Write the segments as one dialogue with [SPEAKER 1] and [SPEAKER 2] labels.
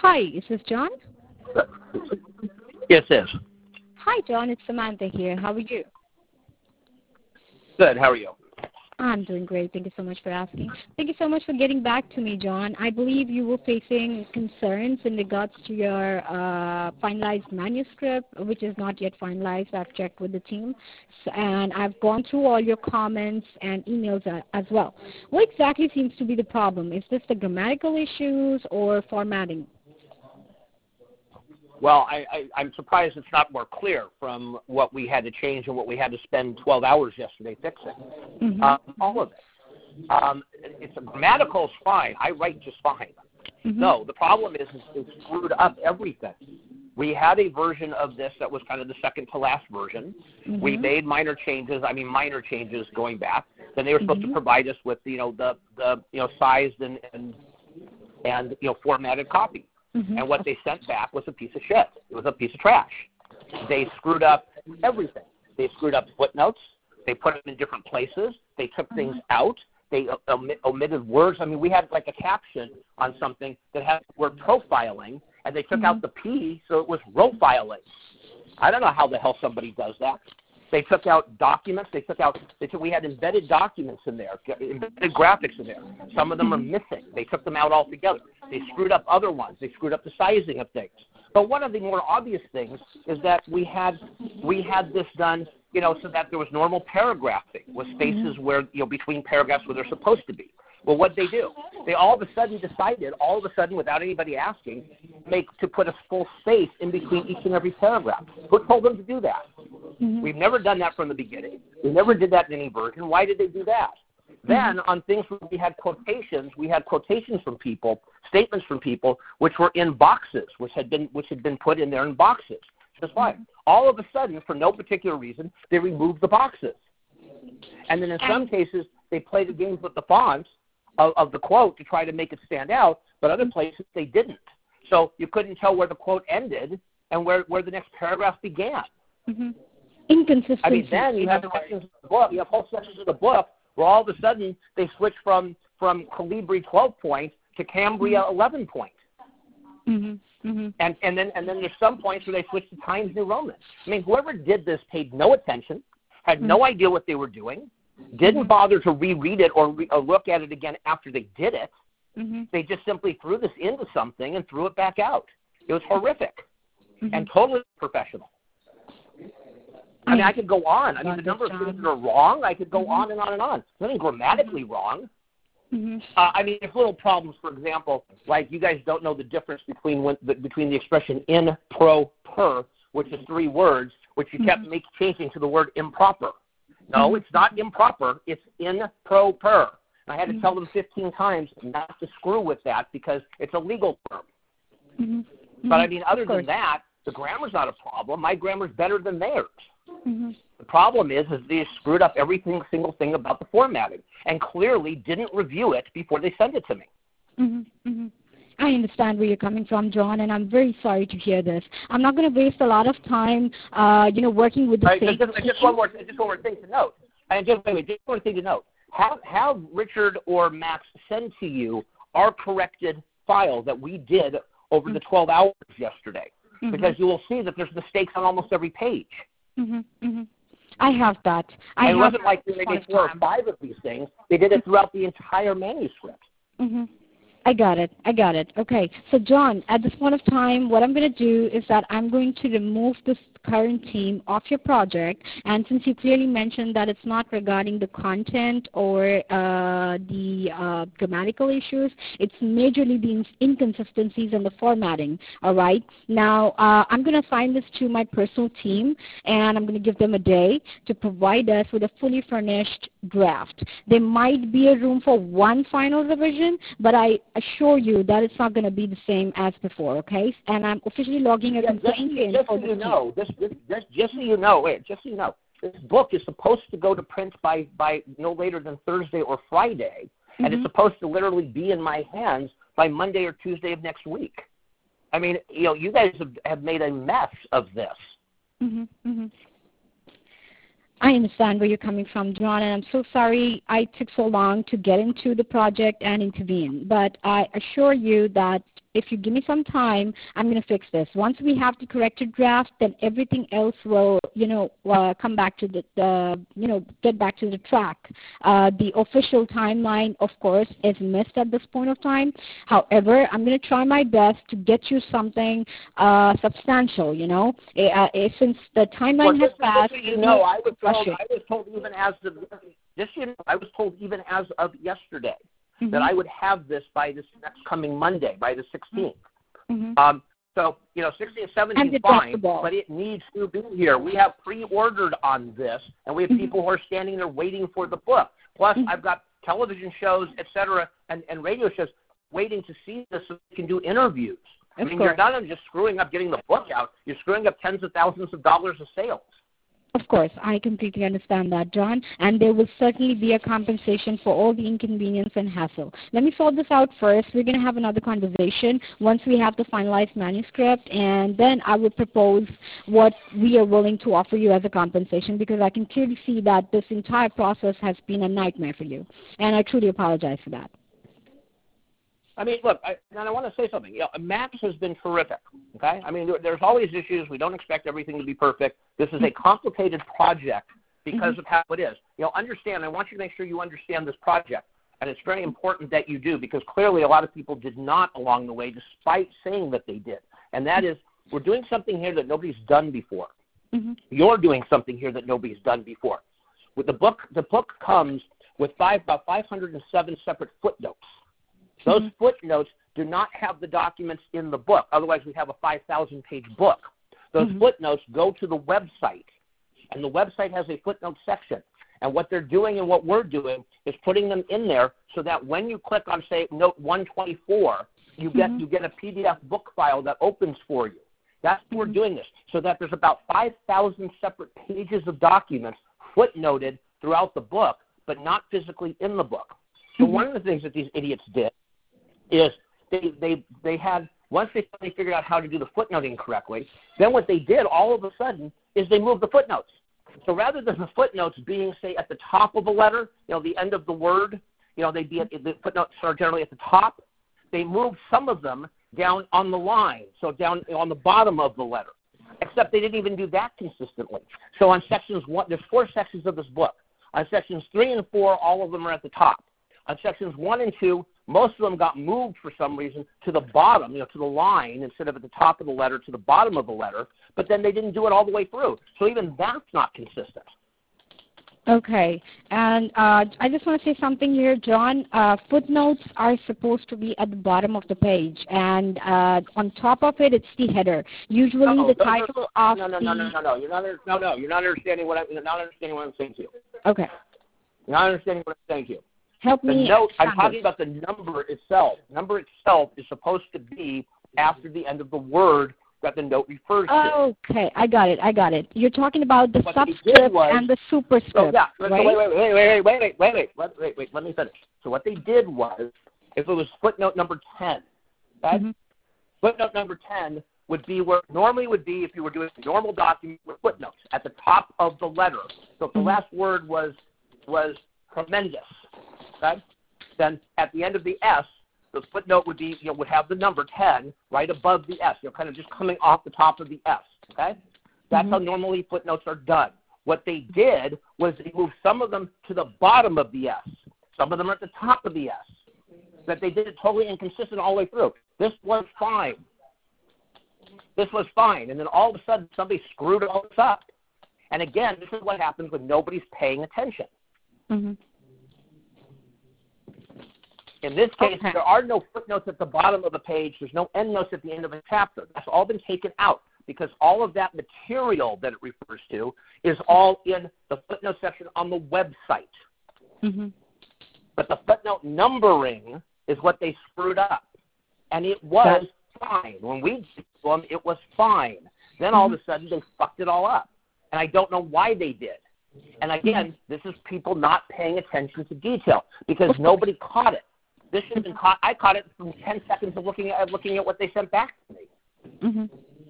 [SPEAKER 1] Hi, is this John?
[SPEAKER 2] Yes, it is.
[SPEAKER 1] Hi, John. It's Samantha here. How are you?
[SPEAKER 2] Good. How are you?
[SPEAKER 1] I'm doing great. Thank you so much for asking. Thank you so much for getting back to me, John. I believe you were facing concerns in regards to your finalized manuscript, which is not yet finalized. I've checked with the team, and I've gone through all your comments and emails as well. What exactly seems to be the problem? Is this the grammatical issues or formatting?
[SPEAKER 2] Well, I'm surprised it's not more clear from what we had to change and what we had to spend 12 hours yesterday fixing.
[SPEAKER 1] Mm-hmm.
[SPEAKER 2] All of it. It's grammatical is fine. I write just fine.
[SPEAKER 1] Mm-hmm.
[SPEAKER 2] No, the problem is it screwed up everything. We had a version of this that was kind of the second to last version.
[SPEAKER 1] Mm-hmm.
[SPEAKER 2] We made minor changes going back. Then they were supposed to provide us with the sized and formatted copy.
[SPEAKER 1] Mm-hmm.
[SPEAKER 2] And what they sent back was a piece of shit. It was a piece of trash. They screwed up everything. They screwed up footnotes. They put them in different places. They took things out. They omitted words. I mean, we had like a caption on something that had the word profiling, and they took out the P, so it was profiling. I don't know how the hell somebody does that. They took out documents. We had embedded documents in there, embedded graphics in there. Some of them are missing. They took them out altogether. They screwed up other ones. They screwed up the sizing of things. But one of the more obvious things is that we had this done, so that there was normal paragraphing with spaces where, between paragraphs where they're supposed to be. Well, what'd they do? They all of a sudden decided, without anybody asking, to put a full space in between each and every paragraph. Who told them to do that?
[SPEAKER 1] Mm-hmm.
[SPEAKER 2] We've never done that from the beginning. We never did that in any version. Why did they do that? Then on things where we had quotations from people, statements from people, which were in boxes, which had been put in there in boxes. Just fine. All of a sudden, for no particular reason, they removed the boxes. And then in some cases, they played the games with the fonts of the quote to try to make it stand out, but other places they didn't. So you couldn't tell where the quote ended and where the next paragraph began.
[SPEAKER 1] Mm-hmm. Inconsistency.
[SPEAKER 2] I mean, then you have sections of the book. You have whole sections of the book where all of a sudden they switch from Calibri 12 point to Cambria 11 point.
[SPEAKER 1] Mm-hmm. Mm-hmm.
[SPEAKER 2] And then there's some points where they switch to Times New Roman. I mean, whoever did this paid no attention, had no idea what they were doing, didn't bother to reread it or look at it again after they did it.
[SPEAKER 1] Mm-hmm.
[SPEAKER 2] They just simply threw this into something and threw it back out. It was horrific and totally professional. I mean, I could go on. I mean, the number of things that are wrong, I could go on and on and on. Nothing grammatically wrong.
[SPEAKER 1] Mm-hmm.
[SPEAKER 2] I mean, there's little problems, for example, like you guys don't know the difference between the expression in, pro, per, which is 3 words, which you kept changing to the word improper. No, it's not improper. It's in, pro, per. And I had to tell them 15 times not to screw with that because it's a legal term.
[SPEAKER 1] Mm-hmm.
[SPEAKER 2] But, I mean, other than that, the grammar's not a problem. My grammar's better than theirs.
[SPEAKER 1] Mm-hmm.
[SPEAKER 2] The problem is they screwed up every single thing about the formatting and clearly didn't review it before they sent it to me.
[SPEAKER 1] Mm-hmm. Mm-hmm. I understand where you're coming from, John, and I'm very sorry to hear this. I'm not going to waste a lot of time, working with the state.
[SPEAKER 2] Just one more thing to note. And just one thing to note. Have Richard or Max send to you our corrected file that we did over the 12 hours yesterday, because you will see that there's mistakes on almost every page.
[SPEAKER 1] Mm-hmm. Mm-hmm. I have that.
[SPEAKER 2] It wasn't like they did 4 or 5 of these things. They did it throughout the entire manuscript.
[SPEAKER 1] Mm-hmm. I got it. Okay. So, John, at this point of time, what I'm going to do is that I'm going to remove this current team off your project. And since you clearly mentioned that it's not regarding the content or the grammatical issues, it's majorly the inconsistencies in the formatting. All right. Now, I'm going to assign this to my personal team, and I'm going to give them a day to provide us with a fully furnished draft. There might be a room for one final revision, but I assure you that it's not going to be the same as before, okay? And I'm officially logging a complaint in for this
[SPEAKER 2] Just so you know, this book is supposed to go to print by no later than Thursday or Friday, and it's supposed to literally be in my hands by Monday or Tuesday of next week. I mean, you guys have made a mess of this.
[SPEAKER 1] I understand where you're coming from, John, and I'm so sorry I took so long to get into the project and intervene. But I assure you that if you give me some time, I'm going to fix this. Once we have the corrected draft, then everything else will, come back to get back to the track. The official timeline, of course, is missed at this point of time. However, I'm going to try my best to get you something substantial, since the timeline has passed.
[SPEAKER 2] I was told even as of yesterday that I would have this by this next coming Monday, by the 16th.
[SPEAKER 1] Mm-hmm.
[SPEAKER 2] So, 16 and 17 is fine, but it needs to be here. We have pre-ordered on this, and we have people who are standing there waiting for the book. Plus, I've got television shows, et cetera, and radio shows waiting to see this so we can do interviews. You're not only just screwing up getting the book out, you're screwing up tens of thousands of dollars of sales.
[SPEAKER 1] Of course, I completely understand that, John, and there will certainly be a compensation for all the inconvenience and hassle. Let me sort this out first. We're going to have another conversation once we have the finalized manuscript, and then I will propose what we are willing to offer you as a compensation, because I can clearly see that this entire process has been a nightmare for you, and I truly apologize for that.
[SPEAKER 2] Look, I want to say something. Max has been terrific, okay? There's always issues. We don't expect everything to be perfect. This is a complicated project because of how it is. Understand, I want you to make sure you understand this project, and it's very important that you do, because clearly a lot of people did not along the way, despite saying that they did. And that is, we're doing something here that nobody's done before. Mm-hmm. You're doing something here that nobody's done before. With the book comes with about 507 separate footnotes. Those footnotes do not have the documents in the book. Otherwise, we'd have a 5,000-page book. Those footnotes go to the website, and the website has a footnote section. And what they're doing and what we're doing is putting them in there so that when you click on, say, note 124, you get a PDF book file that opens for you. That's why we're doing this, so that there's about 5,000 separate pages of documents footnoted throughout the book, but not physically in the book. So one of the things that these idiots did is they had, once they figured out how to do the footnoting correctly, then what they did all of a sudden is they moved the footnotes. So rather than the footnotes being, say, at the top of the letter, the end of the word, they'd be the footnotes are generally at the top. They moved some of them down on the line, so down on the bottom of the letter, except they didn't even do that consistently. So on sections 1, there's 4 sections of this book. On sections 3 and 4, all of them are at the top. On sections 1 and 2, most of them got moved for some reason to the bottom, to the line, instead of at the top of the letter to the bottom of the letter, but then they didn't do it all the way through. So even that's not consistent.
[SPEAKER 1] Okay. And I just want to say something here, John. Footnotes are supposed to be at the bottom of the page, and on top of it, it's the header. Usually the title of
[SPEAKER 2] No. You're not understanding what I'm saying to you.
[SPEAKER 1] Okay.
[SPEAKER 2] You're not understanding what I'm saying to you.
[SPEAKER 1] Help me.
[SPEAKER 2] I'm talking about the number itself. Number itself is supposed to be after the end of the word that the note refers to.
[SPEAKER 1] Okay, I got it. You're talking about the subscript and the superscript, right?
[SPEAKER 2] Wait, let me finish. So what they did was, if it was footnote number 10, right? Footnote number 10 would be where it normally would be if you were doing a normal document with footnotes at the top of the letter. So if the last word was tremendous, okay? Then at the end of the S, the footnote would be, would have the number 10 right above the S, kind of just coming off the top of the S, okay? That's how normally footnotes are done. What they did was they moved some of them to the bottom of the S. Some of them are at the top of the S. That they did it totally inconsistent all the way through. This was fine. And then all of a sudden, somebody screwed all this up. And again, this is what happens when nobody's paying attention. In this case, there are no footnotes at the bottom of the page. There's no endnotes at the end of a chapter. That's all been taken out because all of that material that it refers to is all in the footnote section on the website. But the footnote numbering is what they screwed up. And it was fine. When we did them, it was fine. Then all of a sudden, they fucked it all up. And I don't know why they did. And again, this is people not paying attention to detail because nobody caught it. This should have been caught. I caught it from 10 seconds of looking at what they sent back to me.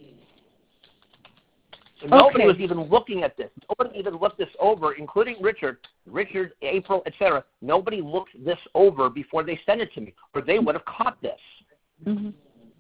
[SPEAKER 2] So nobody was even looking at this. Nobody even looked this over, including Richard, April, etc. Nobody looked this over before they sent it to me, or they would have caught this.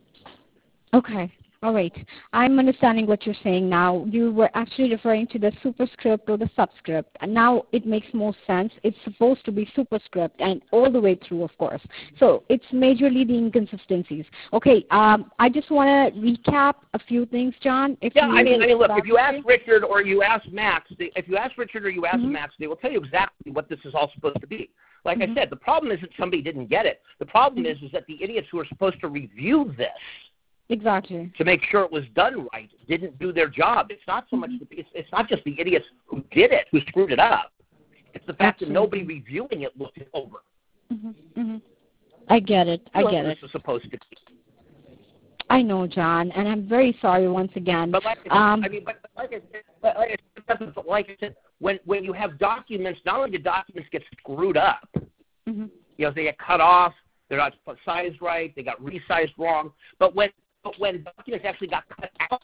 [SPEAKER 1] Okay. All right. I'm understanding what you're saying now. You were actually referring to the superscript or the subscript. And now it makes more sense. It's supposed to be superscript and all the way through, of course. So it's majorly the inconsistencies. Okay. I just want to recap a few things, John.
[SPEAKER 2] Look, if you ask Richard or you ask Max, Max, they will tell you exactly what this is all supposed to be. Like I said, the problem isn't somebody didn't get it. The problem is that the idiots who are supposed to review this
[SPEAKER 1] exactly
[SPEAKER 2] to make sure it was done right didn't do their job. It's not so much it's not just the idiots who did it who screwed it up. It's the fact that nobody reviewing it looked it over.
[SPEAKER 1] I get it.
[SPEAKER 2] This is supposed to be.
[SPEAKER 1] I know, John, and I'm very sorry once again.
[SPEAKER 2] But like I said, when you have documents, not only do documents get screwed up, they get cut off, they're not sized right, they got resized wrong, but when documents actually got cut out.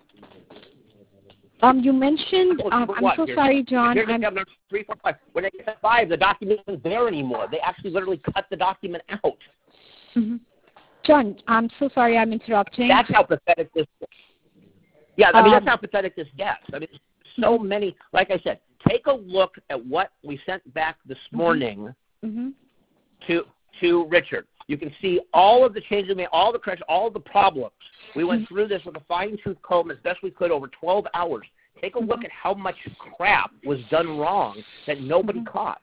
[SPEAKER 1] You mentioned, I'm so sorry, John.
[SPEAKER 2] Here's number 3, 4, 5. When they get to 5, the document isn't there anymore. They actually literally cut the document out.
[SPEAKER 1] John, I'm so sorry I'm interrupting.
[SPEAKER 2] That's how pathetic this is. Yeah, that's how pathetic this gets. So many, like I said, take a look at what we sent back this morning to Richard. You can see all of the changes we made, all the corrections, all of the problems. We went through this with a fine-tooth comb as best we could over 12 hours. Take a look at how much crap was done wrong that nobody caught.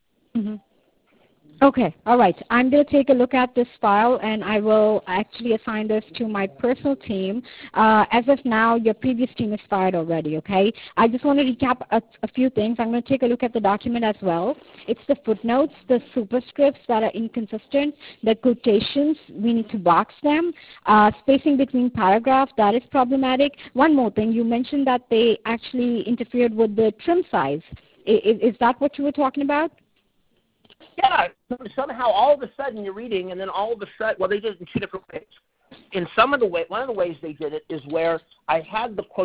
[SPEAKER 1] Okay, all right. I'm going to take a look at this file, and I will actually assign this to my personal team. As of now, your previous team is fired already, okay? I just want to recap a few things. I'm going to take a look at the document as well. It's the footnotes, the superscripts that are inconsistent, the quotations, we need to box them, spacing between paragraphs, that is problematic. One more thing, you mentioned that they actually interfered with the trim size. Is that what you were talking about?
[SPEAKER 2] Yeah, somehow all of a sudden you're reading, and then all of a sudden, well, they did it in 2 different ways. In one of the ways they did it is where I had the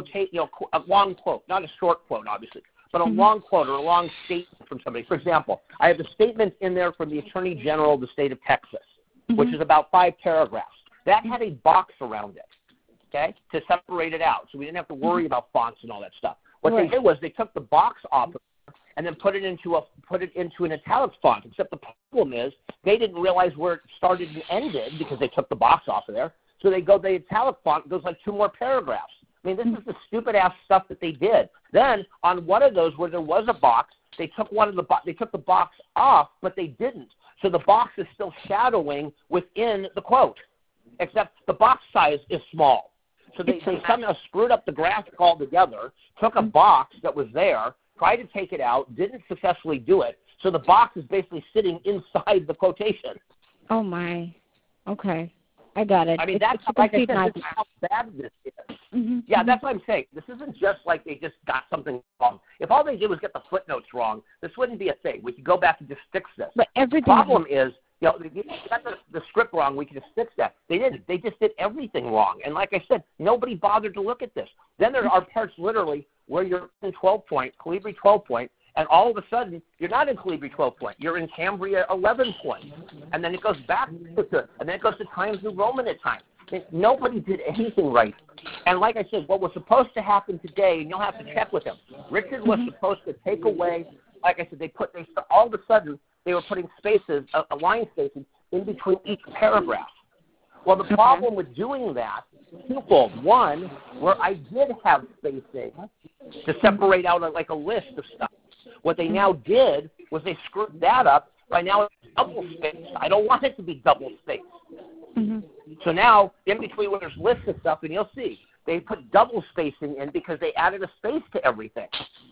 [SPEAKER 2] a long quote, not a short quote, obviously, but a long quote or a long statement from somebody. For example, I have a statement in there from the Attorney General of the state of Texas, which is about 5 paragraphs. That had a box around it, okay, to separate it out, so we didn't have to worry about fonts and all that stuff. What they did was they took the box off of it and then put it into an italic font. Except the problem is they didn't realize where it started and ended because they took the box off of there. So the italic font goes like 2 more paragraphs. I mean, this is the stupid ass stuff that they did. Then on one of those where there was a box, they took the box off, but they didn't. So the box is still shadowing within the quote, except the box size is small. So they somehow screwed up the graphic altogether, took a box that was there, tried to take it out, didn't successfully do it, so the box is basically sitting inside the quotation.
[SPEAKER 1] Oh, my. Okay. I got it.
[SPEAKER 2] I mean, that's like I said, this is how bad this is. Yeah, that's what I'm saying. This isn't just like they just got something wrong. If all they did was get the footnotes wrong, this wouldn't be a thing. We could go back and just fix this.
[SPEAKER 1] But everything.
[SPEAKER 2] The problem is, they got the script wrong. We could just fix that. They didn't. They just did everything wrong. And like I said, nobody bothered to look at this. Then there are parts literally where you're in 12-point, Calibri 12-point, and all of a sudden you're not in Calibri 12-point. You're in Cambria 11-point. And then it goes back to and then it goes to Times New Roman at times. Nobody did anything right. And like I said, what was supposed to happen today, and you'll have to check with him, Richard was supposed to take away, like I said, all of a sudden they were putting spaces, a line spacing, in between each paragraph. Well, the problem with doing that is twofold. One, where I did have spacing to separate out like a list of stuff. What they now did was they screwed that up. Right now it's double spaced. I don't want it to be double spaced. So now, in between where there's lists of stuff, and you'll see, they put double spacing in because they added a space to everything.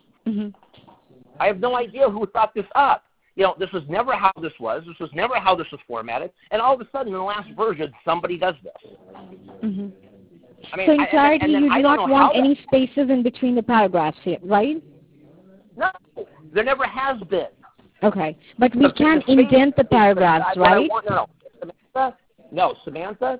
[SPEAKER 2] I have no idea who thought this up. This was never how this was. This was never how this was formatted. And all of a sudden, in the last version, somebody does this. I mean,
[SPEAKER 1] so in clarity, you do not want any spaces in between the paragraphs here, right?
[SPEAKER 2] No, there never has been.
[SPEAKER 1] Okay, but we can indent the paragraphs, right?
[SPEAKER 2] Samantha,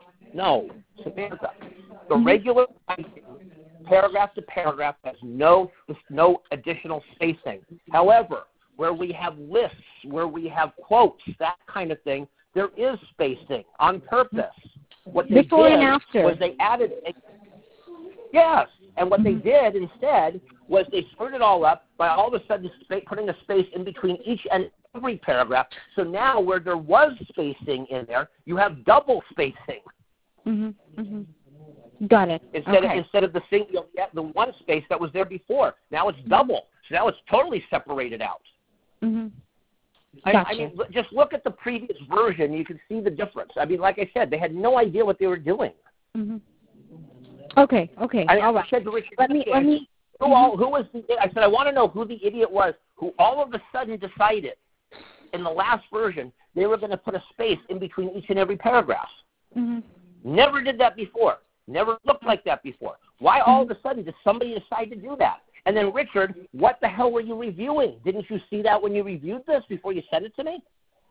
[SPEAKER 2] the regular writing, paragraph to paragraph, has no additional spacing. However, where we have lists, where we have quotes, that kind of thing, there is spacing on purpose. What they
[SPEAKER 1] Before
[SPEAKER 2] did
[SPEAKER 1] and after.
[SPEAKER 2] was they added yes, and what they did instead was they screwed it all up by all of a sudden putting a space in between each and every paragraph. So now where there was spacing in there, you have double spacing.
[SPEAKER 1] Got it.
[SPEAKER 2] Instead of the single, the one space that was there before. Now it's double. So now it's totally separated out.
[SPEAKER 1] Gotcha.
[SPEAKER 2] I mean, just look at the previous version. You can see the difference. I mean, like I said, they had no idea what they were doing.
[SPEAKER 1] Okay.
[SPEAKER 2] All right.
[SPEAKER 1] I said to Richard, let me.
[SPEAKER 2] Who was the? I said I want to know who the idiot was who all of a sudden decided in the last version they were going to put a space in between each and every paragraph. Never did that before. Never looked like that before. Why all of a sudden did somebody decide to do that? And then, Richard, what the hell were you reviewing? Didn't you see that when you reviewed this before you sent it to me?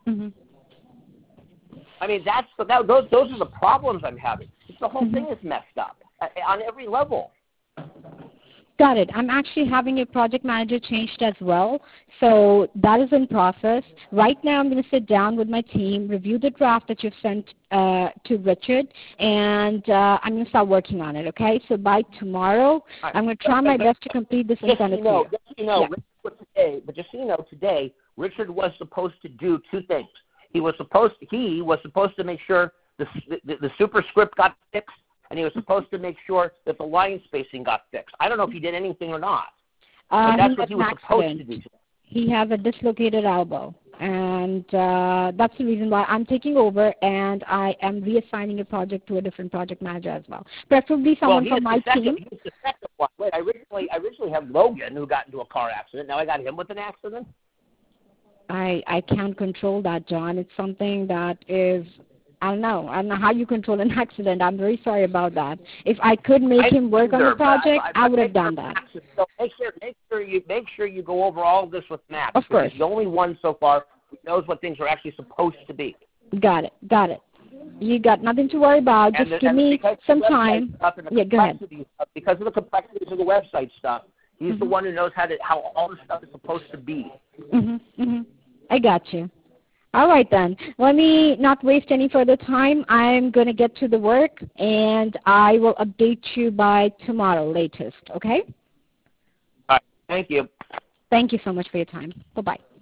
[SPEAKER 2] I mean, those are the problems I'm having. The whole thing is messed up on every level.
[SPEAKER 1] Got it. I'm actually having a project manager changed as well, so that is in process. Right now I'm going to sit down with my team, review the draft that you've sent to Richard, and I'm going to start working on it, okay? So by tomorrow, I'm going to try my best to complete this and send it to you.
[SPEAKER 2] Just so you know, today, Richard was supposed to do two things. He was supposed to make sure the superscript got fixed, and he was supposed to make sure that the line spacing got fixed. I don't know if he did anything or not. But that's what he was supposed to do.
[SPEAKER 1] He has a dislocated elbow, and that's the reason why I'm taking over, and I am reassigning a project to a different project manager as well. Preferably someone from my team.
[SPEAKER 2] He's the second one. Wait, I originally had Logan, who got into a car accident. Now I got him with an accident?
[SPEAKER 1] I can't control that, John. It's something that is... I don't know how you control an accident. I'm very sorry about that. If I could make him work on the project, I would have done that.
[SPEAKER 2] So make sure you go over all of this with Max.
[SPEAKER 1] Of course.
[SPEAKER 2] He's the only one so far who knows what things are actually supposed to be.
[SPEAKER 1] Got it. You got nothing to worry about. Just give me some time. Yeah, go ahead.
[SPEAKER 2] Because of the complexities of the website stuff, he's the one who knows how all this stuff is supposed to be.
[SPEAKER 1] I got you. All right, then. Let me not waste any further time. I'm going to get to the work, and I will update you by tomorrow latest, okay?
[SPEAKER 2] All right. Thank you.
[SPEAKER 1] Thank you so much for your time. Bye-bye.